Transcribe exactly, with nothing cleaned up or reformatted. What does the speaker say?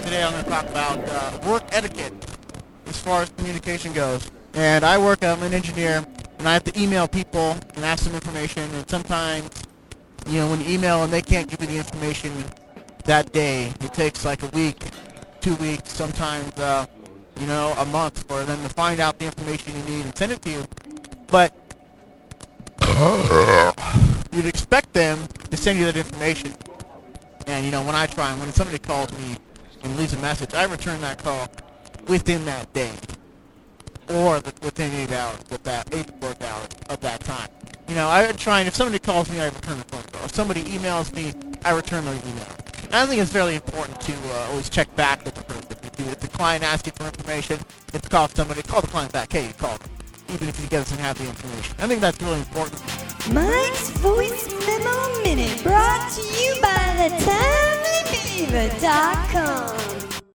today I'm going to talk about uh, work etiquette as far as communication goes. And I work, I'm an engineer, and I have to email people and ask them information, and sometimes, you know, when you email and they can't give you the information that day, it takes like a week, two weeks, sometimes, uh, you know, a month for them to find out the information you need and send it to you. But you'd expect them to send you that information. And, you know, when I try, when somebody calls me and leaves a message, I return that call within that day. Or the, within eight hours of that, eight work hours of that time. You know, I try, and if somebody calls me, I return the phone call. If somebody emails me, I return their email. And I think it's very important to uh, always check back with the person. If, you, if the client asks you for information, if you call somebody, call the client back. Hey, you called them. Even if he doesn't have the information. I think that's really important. Mike's Voice Memo Minute, brought to you by the timely beaver dot com.